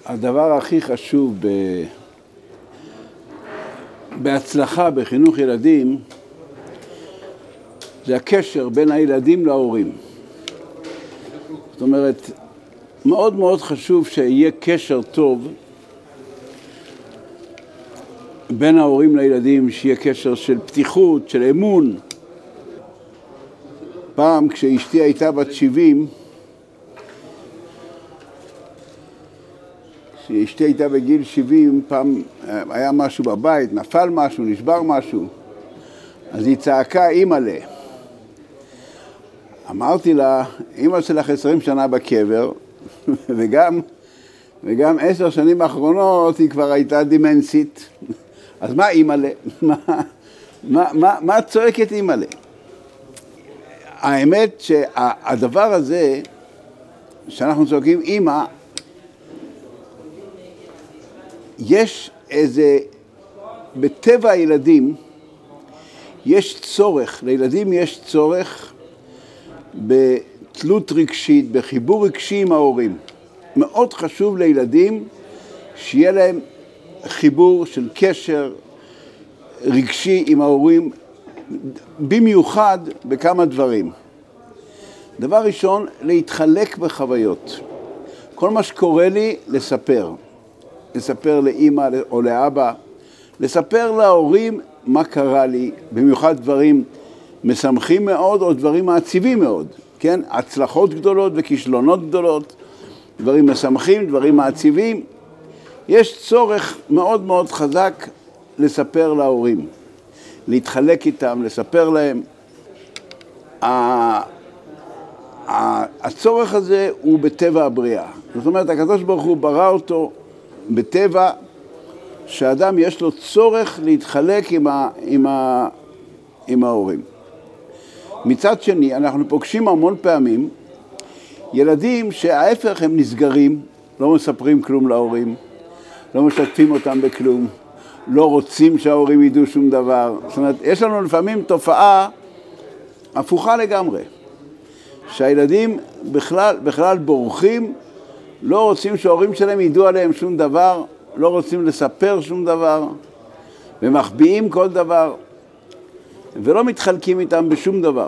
הדבר הכי חשוב בהצלחה בחינוך ילדים זה הקשר בין הילדים להורים. זאת אומרת, מאוד מאוד חשוב שיהיה קשר טוב בין ההורים לילדים, שיהיה קשר של פתיחות, של אמון. פעם כשאשתי הייתה בת 70, כשאשתי הייתה בגיל 70, פעם היה משהו בבית, נפל משהו, נשבר משהו, אז היא צעקה אימא'לה. אמרתי לה, אמא שלך 20 שנה בקבר, וגם 10 שנים האחרונות היא כבר הייתה דימנסית. אז מה אימא'לה? מה צועקת אימא'לה? האמת שהדבר הזה, שאנחנו צועקים אימא, יש איזה, בטבע הילדים, יש צורך, לילדים יש צורך בתלות רגשית, בחיבור רגשי עם ההורים. מאוד חשוב לילדים שיהיה להם חיבור של קשר רגשי עם ההורים, במיוחד בכמה דברים. דבר ראשון, להתחלק בחוויות. כל מה שקורה לי, לספר לאמא או לאבא, לספר להורים מה קרה לי, במיוחד דברים משמחים מאוד או דברים מעציבים מאוד, כן? הצלחות גדולות וכישלונות גדולות, דברים משמחים, דברים מעציבים. יש צורך מאוד מאוד חזק לספר להורים, להתחלק איתם, לספר להם. הצורך הזה הוא בטבע הבריאה. זאת אומרת, הקדוש ברוך הוא ברא אותו בטבע שאדם יש לו צורך להתחלק עם ההורים. מצד שני, אנחנו פוגשים המון פעמים ילדים שההפך הם נסגרים, לא מספרים כלום להורים, לא משתפים אותם בכלום, לא רוצים שההורים ידעו שום דבר. זאת אומרת, יש לנו לפעמים תופעה הפוכה לגמרי, שהילדים בכלל בורחים, לא רוצים שההורים שלהם ידעו עליהם שום דבר, לא רוצים לספר שום דבר, ומחביאים כל דבר, ולא מתחלקים איתם בשום דבר.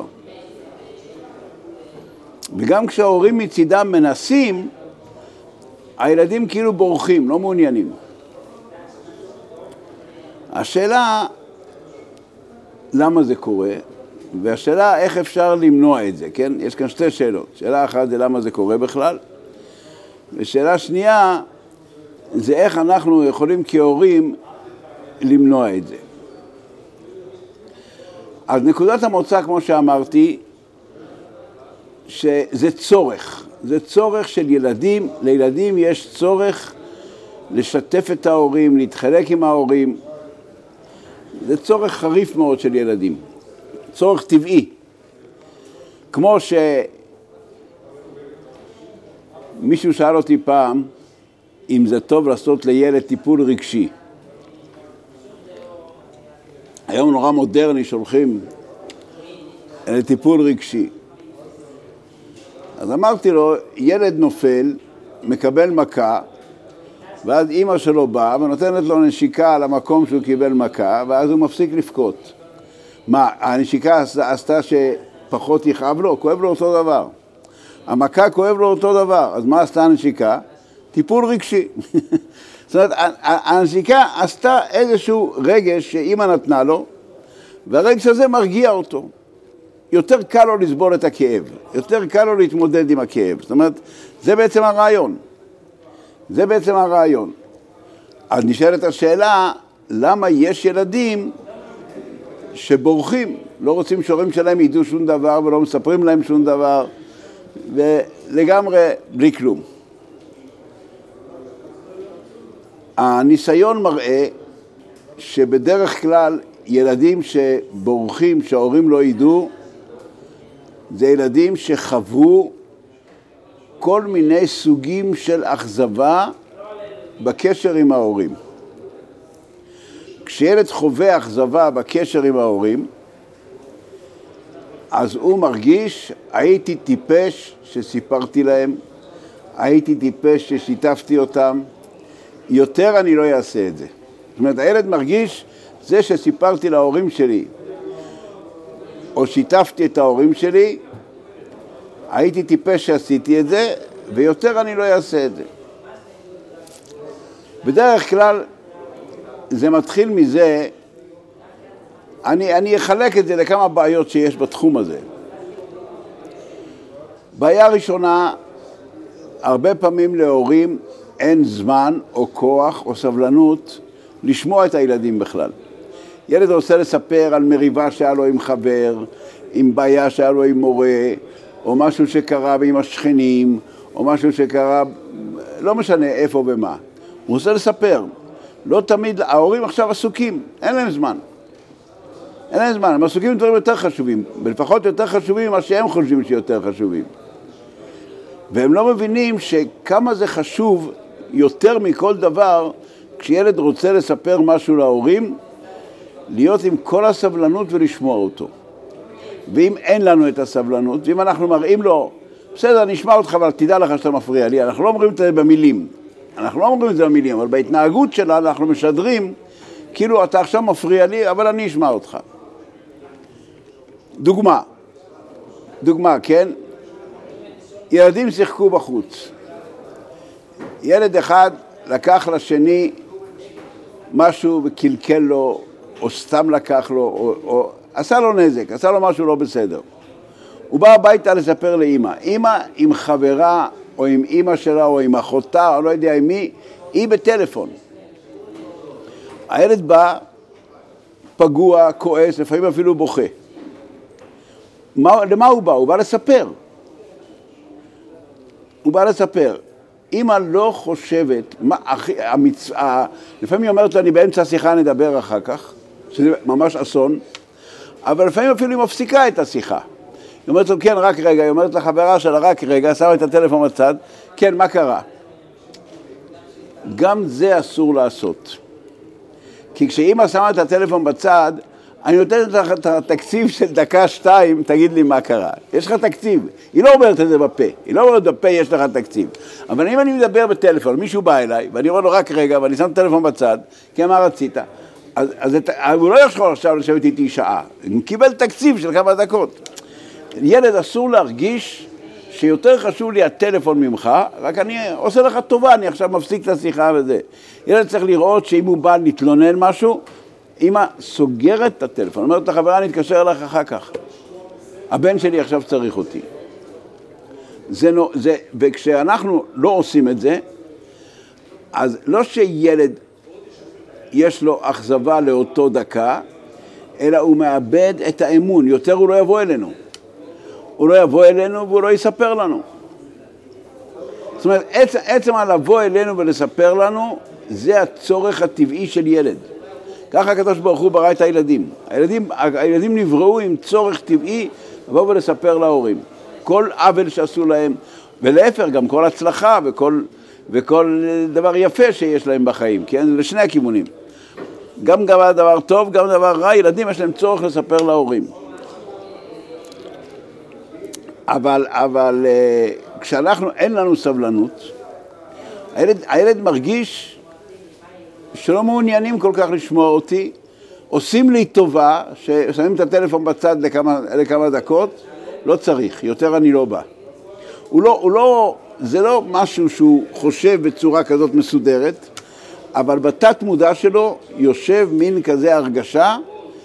וגם כשההורים מצידם מנסים, הילדים כאילו בורחים, לא מעוניינים. השאלה, למה זה קורה? והשאלה, איך אפשר למנוע את זה, כן? יש כאן שתי שאלות. שאלה אחת זה למה זה קורה בכלל, ושאלה שנייה, זה איך אנחנו יכולים כהורים למנוע את זה. אז נקודת המוצא, כמו שאמרתי, שזה צורך. זה צורך של ילדים. לילדים יש צורך לשתף את ההורים, להתחלק עם ההורים. זה צורך חריף מאוד של ילדים. צורך טבעי. כמו שמישהו שאל אותי פעם, אם זה טוב לעשות לילד טיפול רגשי. היום נורא מודרני שולחים לטיפול רגשי. אז אמרתי לו, ילד נופל, מקבל מכה, ואז אמא שלו באה ונותנת לו נשיקה על המקום שהוא קיבל מכה, ואז הוא מפסיק לבכות. מה, הנשיקה עשתה שפחות יכאב לו? כואב לו אותו דבר. המכה כואב לו אותו דבר. אז מה עשתה הנשיקה? טיפול רגשי. זאת אומרת, הנשיקה עשתה איזשהו רגש שאמא נתנה לו, והרגש הזה מרגיע אותו. יותר קל לו לסבול את הכאב, יותר קל לו להתמודד עם הכאב. זאת אומרת, זה בעצם הרעיון. אז נשאלת השאלה, למה יש ילדים שבורחים, לא רוצים שההורים שלהם ידעו שום דבר ולא מספרים להם שום דבר, ולגמרי בלי כלום. הניסיון מראה שבדרך כלל ילדים שבורחים, שההורים לא ידעו, זה ילדים שחוו כל מיני סוגים של אכזבה בקשר עם ההורים. כשילד חווה אכזבה בקשר עם ההורים, אז הוא מרגיש, הייתי טיפש שסיפרתי להם, הייתי טיפש ששיתפתי אותם, יותר אני לא אעשה את זה. זאת אומרת, הילד מרגיש, זה שסיפרתי להורים שלי, או שיתפתי את ההורים שלי, הייתי טיפש שעשיתי את זה, ויותר אני לא אעשה את זה. בדרך כלל, זה מתחיל מזה, אני אחלק את זה לכמה בעיות שיש בתחום הזה. בעיה ראשונה, הרבה פעמים להורים אין זמן או כוח או סבלנות לשמוע את הילדים בכלל. ילד רוצה לספר על מריבה שהיה לו עם חבר, עם בעיה שהיה לו עם מורה, או משהו שקרה עם השכנים, או משהו שקרה, לא משנה איפה ומה. הוא רוצה לספר. לא תמיד, ההורים עכשיו עסוקים, אין להם זמן. אין להם זמן, הם עסוקים בדברים יותר חשובים, ולפחות יותר חשובים ממה שהם חושבים שיותר חשובים. והם לא מבינים שכמה זה חשוב יותר מכל דבר, כשילד רוצה לספר משהו להורים, להיות עם כל הסבלנות ולשמוע אותו. ואם אין לנו את הסבלנות, ואם אנחנו מראים לו, בסדר, אני אשמע אותך, אבל תדע לך שאתה מפריע לי, אנחנו לא אומרים את זה במילים. אנחנו לא אומרים את זה במילים, אבל בהתנהגות שלה אנחנו משדרים, כאילו אתה עכשיו מפריע לי, אבל אני אשמע אותך. דוגמה, כן? ילדים שיחקו בחוץ. ילד אחד לקח לשני משהו וקלקל לו, או סתם לקח לו, או עשה לו נזק, עשה לו משהו לא בסדר. הוא בא הביתה לספר לאמא. אמא עם חברה, או עם אמא שלה, או עם אחותה, או לא יודע עם מי, היא בטלפון. הילד בא, פגוע, כועס, לפעמים אפילו בוכה. למה הוא בא? הוא בא לספר. אמא לא חושבת, לפעמים היא אומרת לו, אני באמצע השיחה, נדבר אחר כך, שזה ממש אסון, אבל לפעמים אפילו היא מפסיקה את השיחה. היא אומרת לו, כן, רק רגע, היא אומרת לחברה שלה, רק רגע, שמה את הטלפון בצד, כן, מה קרה? גם זה אסור לעשות. כי כשאמא שמה את הטלפון בצד, אני נותנת לך את התקציב של דקה-שתיים, תגיד לי מה קרה. יש לך תקציב. היא לא אומרת את זה בפה. היא לא אומרת בפה, יש לך תקציב. אבל אם אני מדבר בטלפון, מישהו בא אליי, ואני אומר לו רק רגע, ואני שם את הטלפון בצד, כי מה רצית? אז הוא לא יכול עכשיו לשבת איתי שעה. הוא קיבל תקציב של כמה דקות. ילד אסור להרגיש שיותר חשוב לי הטלפון ממך, רק אני עושה לך טובה, אני עכשיו מפסיק את השיחה וזה. ילד צריך לראות שאם הוא בא להתלונן משהו, אמא סוגרת את הטלפון, אומרת לחברה, אני אתקשר אליך אחר כך. הבן שלי עכשיו צריך אותי. וכשאנחנו לא עושים את זה, אז לא שילד יש לו אכזבה לאותו דקה, אלא הוא מאבד את האמון, יותר הוא לא יבוא אלינו. הוא לא יבוא אלינו והוא לא יספר לנו. זאת אומרת, עצם על לבוא אלינו ולספר לנו, זה הצורך הטבעי של ילד. ככה הקדוש ברוך הוא ברא את הילדים. הילדים נבראו עם צורך טבעי לבוא ולספר להורים. כל עוול שעשו להם, ולהפך גם כל הצלחה וכל דבר יפה שיש להם בחיים, כן? לשני הכיוונים. גם דבר טוב, גם דבר רע, ילדים יש להם צורך לספר להורים. אבל כשאנחנו אין לנו סבלנות, הילד מרגיש שלא מעוניינים כל כך לשמוע אותי, עושים לי טובה, ששמים את הטלפון בצד לכמה דקות, לא צריך, יותר אני לא בא. זה לא משהו שהוא חושב בצורה כזאת מסודרת, אבל בתת מודע שלו יושב מין כזה הרגשה,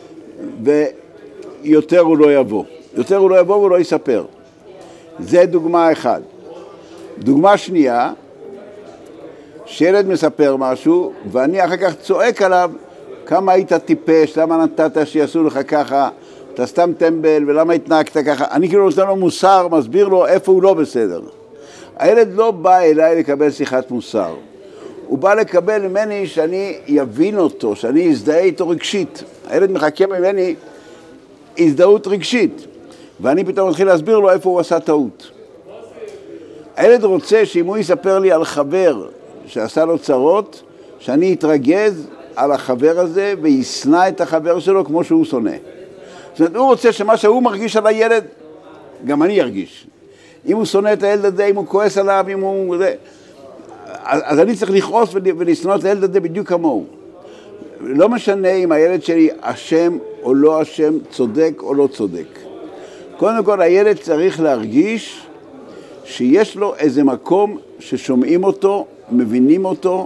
ויותר הוא לא יבוא. יותר הוא לא יבוא והוא לא יספר. זה דוגמה אחת. דוגמה שנייה, שילד מספר משהו, ואני אחר כך צועק עליו, כמה היית טיפש, למה נתת שיעשו לך ככה, אתה סתם טמבל, ולמה התנהגת ככה. אני כאילו נותן לו מוסר, מסביר לו איפה הוא לא בסדר. הילד לא בא אליי לקבל שיחת מוסר. הוא בא לקבל ממני שאני יבין אותו, שאני אזדהה איתו רגשית. הילד מחכה ממני הזדהות רגשית, ואני פתאום מתחיל להסביר לו איפה הוא עשה טעות. הילד רוצה שאם הוא יספר לי על חבר שעשה לו צרות, שאני אתרגז על החבר הזה ויסנע את החבר שלו כמו שהוא שונא. זאת אומרת, הוא רוצה שמה שהוא מרגיש על הילד, גם אני ארגיש. אם הוא שונא את הילד הזה, אם הוא כועס עליו, אם הוא... אז אני צריך לכעוס ולשנוא את הילד הזה בדיוק כמוהו. לא משנה אם הילד שלי אשם או לא אשם, צודק או לא צודק. קודם כל הילד צריך להרגיש שיש לו איזה מקום ששומעים אותו, מבינים אותו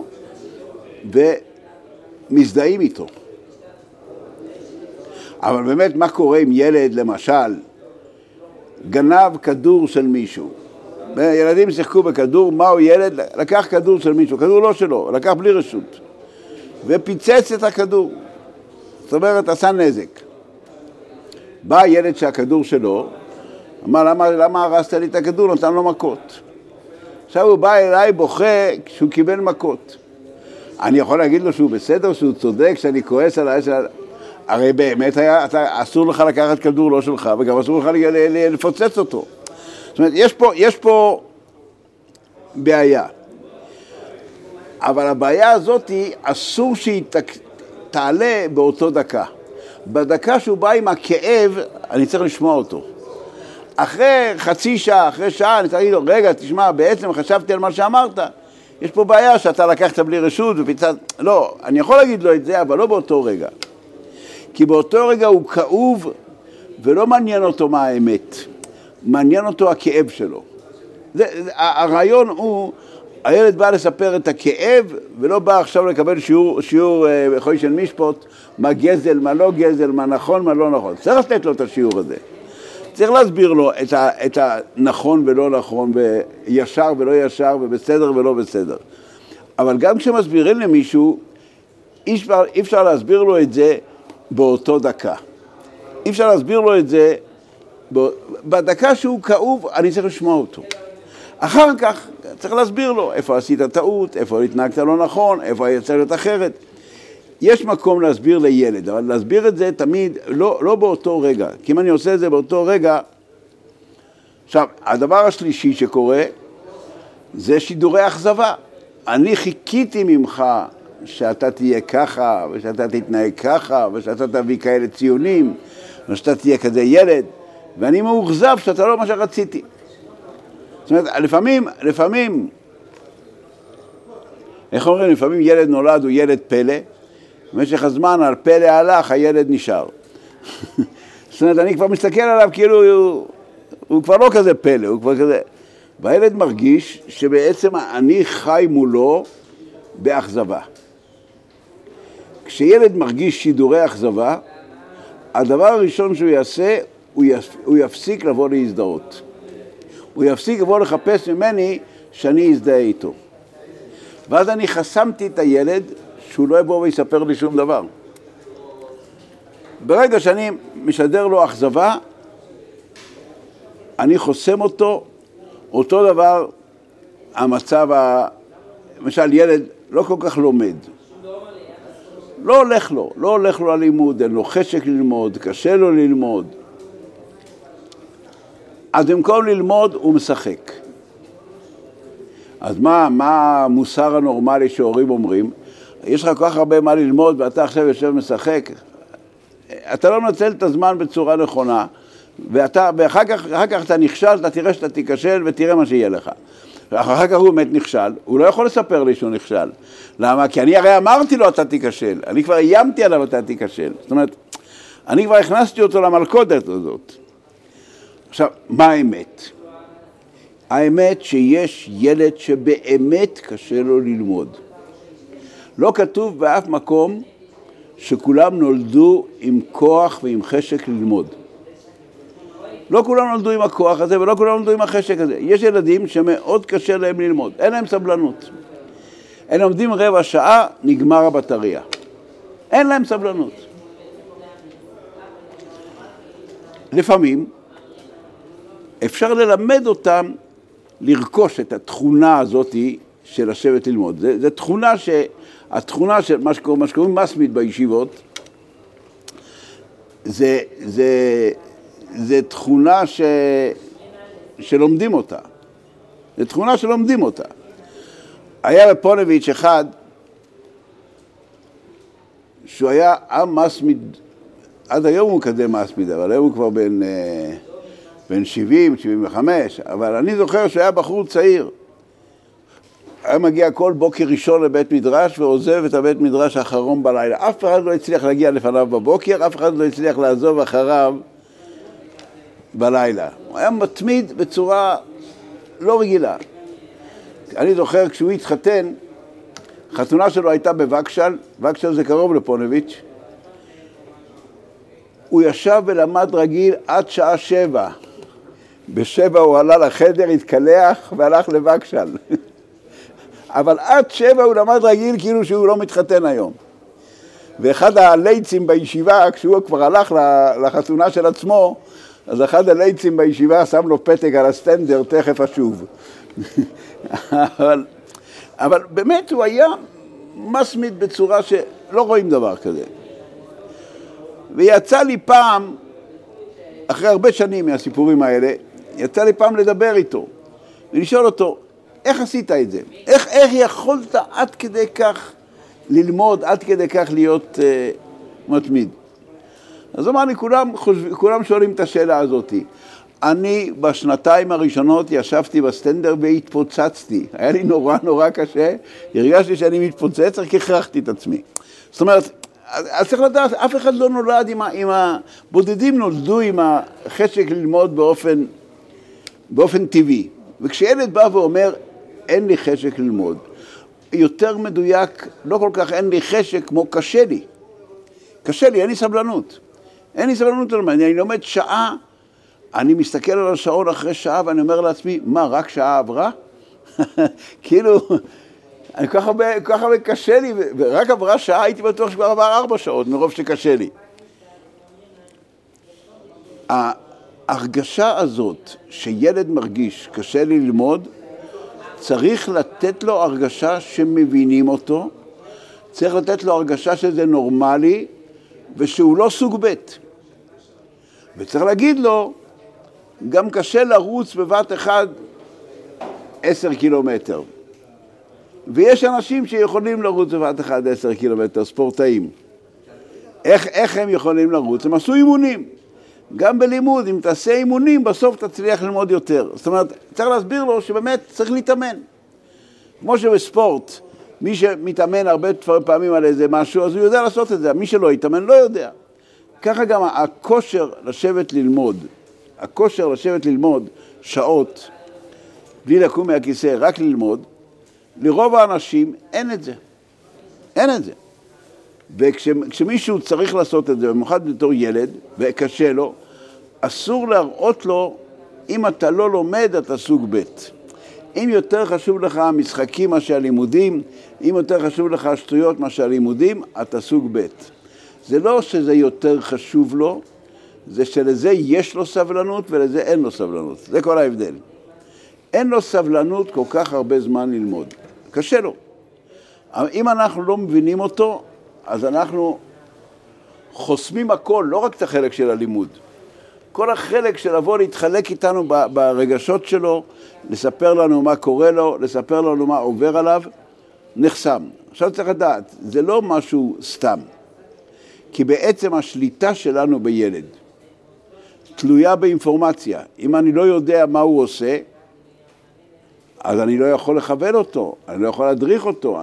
ומזדהים איתו. אבל באמת מה קורה אם ילד למשל גנב כדור של מישהו? ילדים שיחקו בכדור, מהו ילד? לקח כדור של מישהו, כדור לא שלו, לקח בלי רשות ופיצץ את הכדור, זאת אומרת עשה נזק. בא ילד שהכדור שלו, אמר למה הרסת לי את הכדור? נתן לו מכות. עכשיו הוא בא אליי בוכה כשהוא קיבל מכות. אני יכול להגיד לו שהוא בסדר, שהוא צודק, שאני כועס על העשר? הרי באמת אסור לך לקחת כדור לא שלך, וגם אסור לך לפוצץ אותו. זאת אומרת, יש פה בעיה. אבל הבעיה הזאת אסור שהיא תעלה באותו דקה. בדקה שהוא בא עם הכאב, אני צריך לשמוע אותו. אחרי חצי שעה, אחרי שעה, אני צריך להגיד לו, רגע, תשמע, בעצם חשבתי על מה שאמרת. יש פה בעיה שאתה לקחת בלי רשות ופיצת... לא, אני יכול להגיד לו את זה, אבל לא באותו רגע. כי באותו רגע הוא כאוב, ולא מעניין אותו מה האמת. מעניין אותו הכאב שלו. הרעיון הוא, הילד בא לספר את הכאב, ולא בא עכשיו לקבל שיעור בחוי של משפט, מה גזל, מה לא גזל, מה נכון, מה לא נכון. צריך לתת לו את השיעור הזה. צריך להסביר לו את הנכון ולא נכון, וישר ולא ישר, ובסדר ולא בסדר. אבל גם כשמסבירים למישהו, אי אפשר להסביר לו את זה באותו דקה. אי אפשר להסביר לו את זה, בדקה שהוא כאוב, אני צריך לשמוע אותו. אחר כך צריך להסביר לו איפה עשית טעות, איפה התנהגת לא נכון, איפה היה צריך להיות אחרת. יש מקום להסביר לילד, אבל להסביר את זה תמיד לא באותו רגע. כי אם אני עושה את זה באותו רגע... עכשיו, הדבר השלישי שקורה זה שידורי אכזבה. אני חיכיתי ממך שאתה תהיה ככה, ושאתה תתנהג ככה, ושאתה תביא כאלה ציונים, ושאתה תהיה כזה ילד, ואני מאוכזב שאתה לא מה שרציתי. זאת אומרת, לפעמים, איך אומרים, לפעמים ילד נולד הוא ילד פלא, במשך הזמן על פלא הלך, הילד נשאר. זאת אומרת, אני כבר מסתכל עליו כאילו הוא כבר לא כזה פלא, הוא כבר כזה... והילד מרגיש שבעצם אני חי מולו באכזבה. כשילד מרגיש שידורי אכזבה, הדבר הראשון שהוא יעשה, הוא יפסיק לבוא להזדהות. הוא יפסיק לבוא לחפש ממני שאני אזדהה איתו. ואז אני חסמתי את הילד שהוא לא יבוא ויספר לי שום דבר. ברגע שאני משדר לו אכזבה, אני חוסם אותו דבר המצב, למשל ילד לא כל כך לומד. לא הולך לו ללימוד, אין לו חשק ללמוד, קשה לו ללמוד. אז במקום ללמוד הוא משחק. אז מה המוסר הנורמלי שהורים אומרים? יש לך כל כך הרבה מה ללמוד ואתה עכשיו יושב משחק. אתה לא נוצל את הזמן בצורה נכונה, ואחר כך אתה נכשל, אתה תראה שאתה תיכשל ותראה מה שיהיה לך. אחר כך הוא באמת נכשל, הוא לא יכול לספר לי שהוא נכשל. למה? כי אני הרי אמרתי לו אתה תיכשל, אני כבר איימתי עליו אתה תיכשל. זאת אומרת, אני כבר הכנסתי אותו למלכודת הזאת. עכשיו, מה האמת? האמת שיש ילד שבאמת קשה לו ללמוד. לא כתוב באף מקום שכולם נולדו עם כוח ועם חשק ללמוד. לא כולם נולדו עם הכוח הזה ולא כולם נולדו עם החשק הזה. יש ילדים שמאוד קשה להם ללמוד, אין להם סבלנות. הם לומדים רבע שעה, נגמר הבטריה. אין להם סבלנות. לפעמים אפשר ללמד אותם לרכוש את התכונה הזאת של לשבת ללמוד. זה התכונה של מה שקוראים מסמיד בישיבות, זה תכונה שלומדים אותה. זה תכונה שלומדים אותה. היה בפונביץ' אחד, שהוא היה מסמיד, עד היום הוא כזה מסמיד, אבל היום הוא כבר בין 70, 75, אבל אני זוכר שהוא היה בחור צעיר. היה מגיע כל בוקר ראשון לבית מדרש ועוזב את הבית מדרש האחרון בלילה. אף אחד לא הצליח להגיע לפניו בבוקר, אף אחד לא הצליח לעזוב אחריו בלילה. הוא היה מתמיד בצורה לא רגילה. אני זוכר כשהוא התחתן, חתונה שלו הייתה בווקשל, וקשל זה קרוב לפונביץ'. הוא ישב ולמד רגיל עד שעה 7. ב7 הוא עלה לחדר, התקלח והלך לווקשל. אבל עד 7 הוא למד רגיל כאילו שהוא לא מתחתן היום. ואחד הלייצים בישיבה, כשהוא כבר הלך לחתונה של עצמו, אז אחד הלייצים בישיבה שם לו פתק על הסטנדר, תכף אשוב. אבל באמת הוא היה מסמיד בצורה שלא רואים דבר כזה. ויצא לי פעם, אחרי הרבה שנים מהסיפורים האלה, יצא לי פעם לדבר איתו, ולשאול אותו, איך עשית את זה? איך יכולת עד כדי כך ללמוד, עד כדי כך להיות מתמיד? אז אמרתי, כולם שואלים את השאלה הזאת. אני בשנתיים הראשונות ישבתי בסטנדר והתפוצצתי. היה לי נורא קשה, הרגשתי שאני מתפוצץ, רק הכרחתי את עצמי. זאת אומרת, אז צריך לדעת, אף אחד לא נולד בודדים נולדו עם החשק ללמוד באופן טבעי. וכשילד בא ואומר, אין לי חשק ללמוד, יותר מדויק, לא כל כך אין לי חשק כמו קשה לי. קשה לי, אין לי סבלנות. אין לי סבלנות ללמוד. אני לומד שעה, אני מסתכל על השעון אחרי שעה ואני אומר לעצמי, מה, רק שעה עברה? כאילו, אני כל כך הרבה קשה לי, ורק עברה שעה, הייתי בטוח שכבר עבר 4 שעות, מרוב שקשה לי. ההרגשה הזאת שילד מרגיש קשה לי ללמוד, צריך לתת לו הרגשה שמבינים אותו, צריך לתת לו הרגשה שזה נורמלי, ושהוא לא סוג ב'. וצריך להגיד לו, גם קשה לרוץ בבת אחד 10 קילומטר. ויש אנשים שיכולים לרוץ בבת אחד 10 קילומטר, ספורטאים. איך הם יכולים לרוץ? הם עשו אימונים. גם בלימוד, אם תעשה אימונים, בסוף תצליח ללמוד יותר. זאת אומרת, צריך להסביר לו שבאמת צריך להתאמן. כמו שבספורט, מי שמתאמן הרבה פעמים על איזה משהו, אז הוא יודע לעשות את זה. מי שלא יתאמן לא יודע. ככה גם הכושר לשבת ללמוד שעות, בלי לקום מהכיסא, רק ללמוד, לרוב האנשים אין את זה. אין את זה. וכשמישהו צריך לעשות את זה, במיוחד בתור ילד, וקשה לו, אסור להראות לו, אם אתה לא לומד, אתה סוג ב'. אם יותר חשוב לך המשחקים מה שהלימודים, אם יותר חשוב לך השטויות מה שהלימודים, אתה סוג ב'. זה לא שזה יותר חשוב לו, זה שלזה יש לו סבלנות ולזה אין לו סבלנות. זה כל ההבדל. אין לו סבלנות כל כך הרבה זמן ללמוד. קשה לו. אבל אם אנחנו לא מבינים אותו, אז אנחנו חוסמים הכל, לא רק את החלק של הלימוד. כל החלק של לבוא להתחלק איתנו ברגשות שלו, לספר לנו מה קורה לו, לספר לנו מה עובר עליו, נחסם. עכשיו צריך לדעת, זה לא משהו סתם. כי בעצם השליטה שלנו בילד תלויה באינפורמציה. אם אני לא יודע מה הוא עושה, אז אני לא יכול לכוון אותו, אני לא יכול להדריך אותו,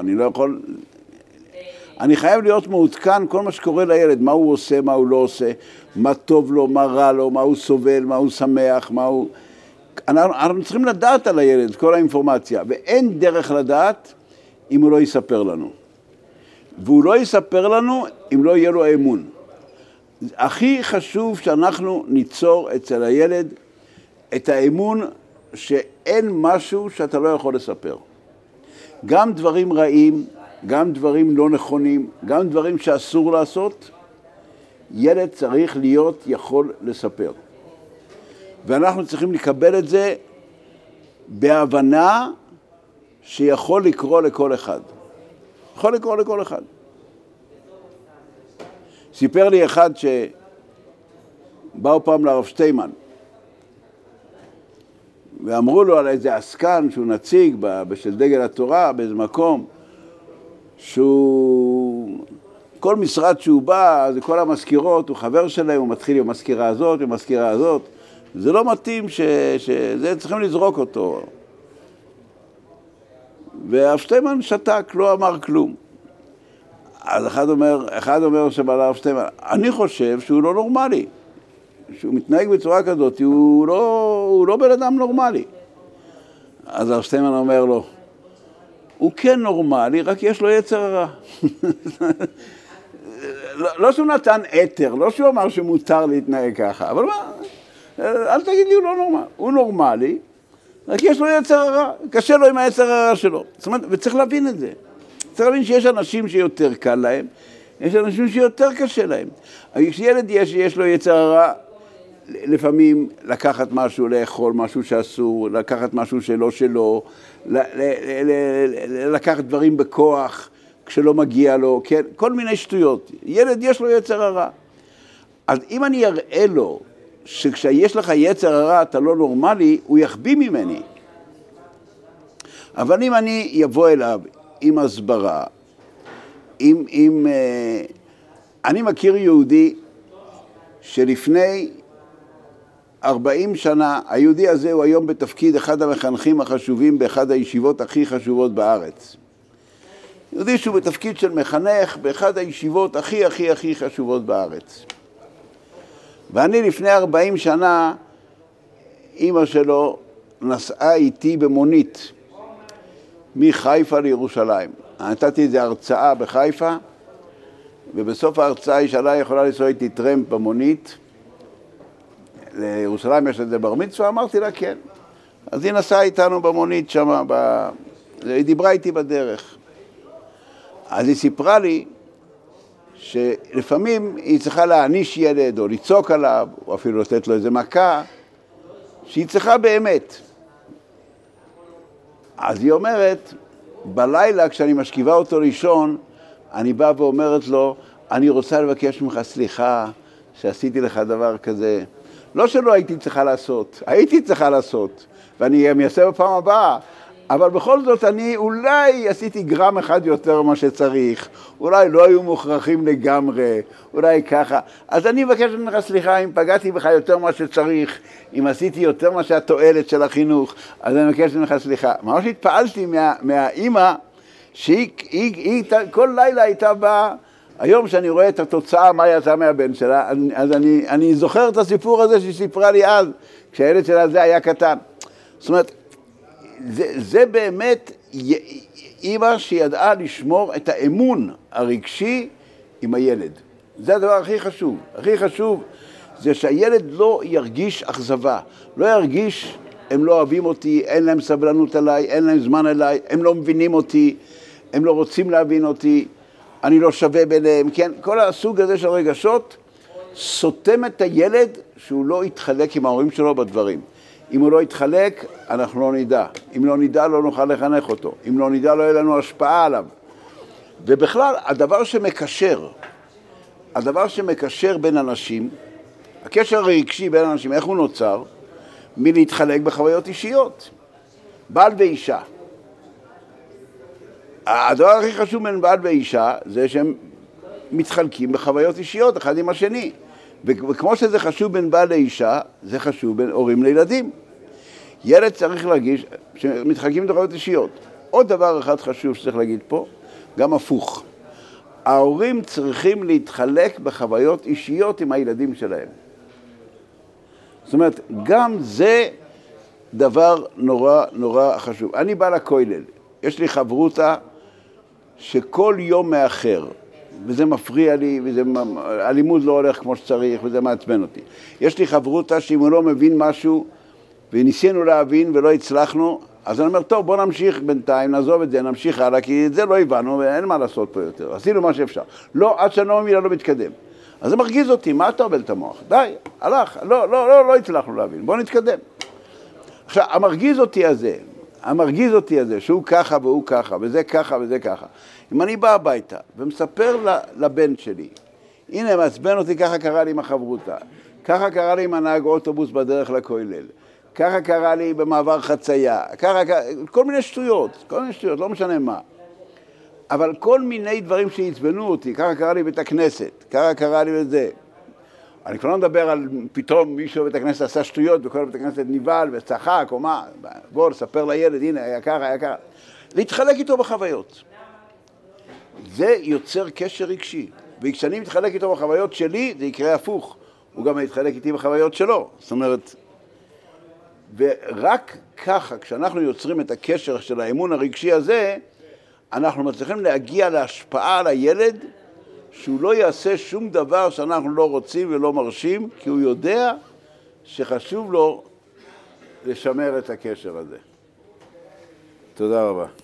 אני חייב להיות מעודכן כל מה שקורה לילד, מה הוא עושה, מה הוא לא עושה, מה טוב לו, מה רע לו, מה הוא סובל, מה הוא שמח, אנחנו צריכים לדעת על הילד את כל האינפורמציה, ואין דרך לדעת אם הוא לא יספר לנו. והוא לא יספר לנו אם לא יהיה לו האמון. הכי חשוב שאנחנו ניצור אצל הילד את האמון שאין משהו שאתה לא יכול לספר. גם דברים רעים, גם דברים לא נכונים, גם דברים שאסור לעשות, ילד צריך להיות יכול לספר. ואנחנו צריכים לקבל את זה בהבנה שיכול לקרוא לכל אחד. יכול לקרוא לכל אחד. סיפר לי אחד שבאו פעם לרב שטיימן, ואמרו לו על איזה עסקן שהוא נציג בשל דגל התורה באיזה מקום, כל משרד שהוא בא, זה כל המזכירות, הוא חבר שלהם, הוא מתחיל עם המזכירה הזאת, עם המזכירה הזאת. זה לא מתאים שזה צריכים לזרוק אותו. והרב שטיימן שתק, לא אמר כלום. אז אחד אומר שבעל הרב שטיימן, אני חושב שהוא לא נורמלי, שהוא מתנהג בצורה כזאת, הוא לא בן אדם נורמלי. אז הרב שטיימן אומר לו, הוא כן נורמלי, רק יש לו יצר הרע. לא שהוא נתן אתר, לא שהוא אמר שמותר להתנהג ככה, אבל מה, אל תגיד לי הוא לא נורמלי, הוא נורמלי, רק יש לו יצר הרע, קשה לו עם היצר הרע שלו. זאת אומרת, וצריך להבין את זה. צריך להבין שיש אנשים שיותר קל להם, יש אנשים שיותר קשה להם. כשילד יש לו יצר הרע, לפעמים לקחת משהו, לאכול משהו שאסור, לקחת משהו שלו, לקחת דברים בכוח כשלא מגיע לו, כן? כל מיני שטויות. ילד יש לו יצר הרע. אז אם אני אראה לו שכשיש לך יצר הרע אתה לא נורמלי, הוא יחביא ממני. אבל אם אני יבוא אליו עם הסברה, אני מכיר יהודי שלפני 40 שנה, היהודי הזה הוא היום בתפקיד אחד המחנכים החשובים באחד הישיבות הכי חשובות בארץ. יהודי שהוא בתפקיד של מחנך באחד הישיבות הכי חשובות בארץ. ואני לפני 40 שנה, אמא שלו נסעה איתי במונית מחיפה לירושלים. נתתי איזו הרצאה בחיפה, ובסוף ההרצאה היא שאלה יכולה לנסוע איתי טרמפ במונית, לירושלים יש לזה בר מצווה, אמרתי לה כן. אז היא נסעה איתנו במונית שם, היא דיברה איתי בדרך. אז היא סיפרה לי שלפעמים היא צריכה להעניש ילד או לצעוק עליו, או אפילו לתת לו איזה מכה, שהיא צריכה באמת. אז היא אומרת, בלילה כשאני משכיבה אותו לישון, אני באה ואומרת לו, אני רוצה לבקש ממך סליחה שעשיתי לך דבר כזה. לא שלא הייתי צריכה לעשות, הייתי צריכה לעשות, ואני אעשה בפעם הבאה, אבל בכל זאת אני אולי עשיתי גרם אחד יותר ממה שצריך, אולי לא היו מוכרחים לגמרי, אולי ככה. אז אני מבקש ממך סליחה אם פגעתי בך יותר ממה שצריך, אם עשיתי יותר מה שהתועלת של החינוך, אז אני מבקש ממך סליחה. ממש התפעלתי מהאימא, שהיא כל לילה הייתה באה, היום שאני רואה את התוצאה, מה יצא מהבן שלה, אז אני זוכר את הסיפור הזה שהיא סיפרה לי אז, כשהילד שלה זה היה קטן. זאת אומרת, זה באמת אימא שידעה לשמור את האמון הרגשי עם הילד. זה הדבר הכי חשוב. הכי חשוב זה שהילד לא ירגיש אכזבה, לא ירגיש, הם לא אוהבים אותי, אין להם סבלנות עליי, אין להם זמן עליי, הם לא מבינים אותי, הם לא רוצים להבין אותי, אני לא שווה ביניהם, כן? כל הסוג הזה של רגשות סותם את הילד שהוא לא יתחלק עם ההורים שלו בדברים. אם הוא לא יתחלק, אנחנו לא נדע. אם לא נדע, לא נוכל לחנך אותו. אם לא נדע, לא יהיה לנו השפעה עליו. ובכלל, הדבר שמקשר בין אנשים, הקשר הרגשי בין אנשים, איך הוא נוצר? מלהתחלק בחוויות אישיות. בעל ואישה. הדבר הכי חשוב בין בעל ואישה זה שהם מתחלקים בחוויות אישיות אחד עם השני. וכמו שזה חשוב בין בעל לאישה, זה חשוב בין הורים לילדים. ילד צריך להרגיש שמתחלקים בחוויות אישיות. עוד דבר אחד חשוב שצריך להגיד פה, גם הפוך. ההורים צריכים להתחלק בחוויות אישיות עם הילדים שלהם. זאת אומרת, גם זה דבר נורא חשוב. אני בא לכולל, יש לי חברותה שכל יום מאחר, וזה מפריע לי, הלימוד לא הולך כמו שצריך, וזה מעצבן אותי. יש לי חברותה שאם הוא לא מבין משהו, וניסינו להבין ולא הצלחנו, אז אני אומר, טוב, בוא נמשיך בינתיים, נעזוב את זה, נמשיך הלאה, כי את זה לא הבנו, ואין מה לעשות פה יותר. עשינו מה שאפשר. לא, עד שאני לא מתקדם. אז זה מרגיז אותי, מה אתה עובל את המוח? די, הלך, לא הצלחנו להבין, בוא נתקדם. עכשיו, המרגיז אותי הזה, שהוא ככה והוא ככה, וזה ככה וזה ככה. אם אני בא הביתה ומספר לבן שלי, הנה, מעצבן אותי, ככה קרה לי עם החברותה, ככה קרה לי עם הנהג אוטובוס בדרך לכולל, ככה קרה לי במעבר חצייה, כל מיני שטויות, לא משנה מה. אבל כל מיני דברים שהצבנו אותי, ככה קרה לי בית הכנסת, ככה קרה לי בזה. אני כבר לא מדבר על פתאום מישהו בבית הכנסת עשה שטויות, וכל בית הכנסת ניבל וצחק או מה, בוא לספר לילד, הנה, היה ככה. להתחלק איתו בחוויות. זה יוצר קשר רגשי, וכשאני מתחלק איתו בחוויות שלי, זה יקרה הפוך. הוא גם יתחלק איתי בחוויות שלו. זאת אומרת, ורק ככה, כשאנחנו יוצרים את הקשר של האמון הרגשי הזה, אנחנו מצליחים להגיע להשפעה על הילד, שהוא לא יעשה שום דבר שאנחנו לא רוצים ולא מרשים, כי הוא יודע שחשוב לו לשמר את הקשר הזה. תודה רבה.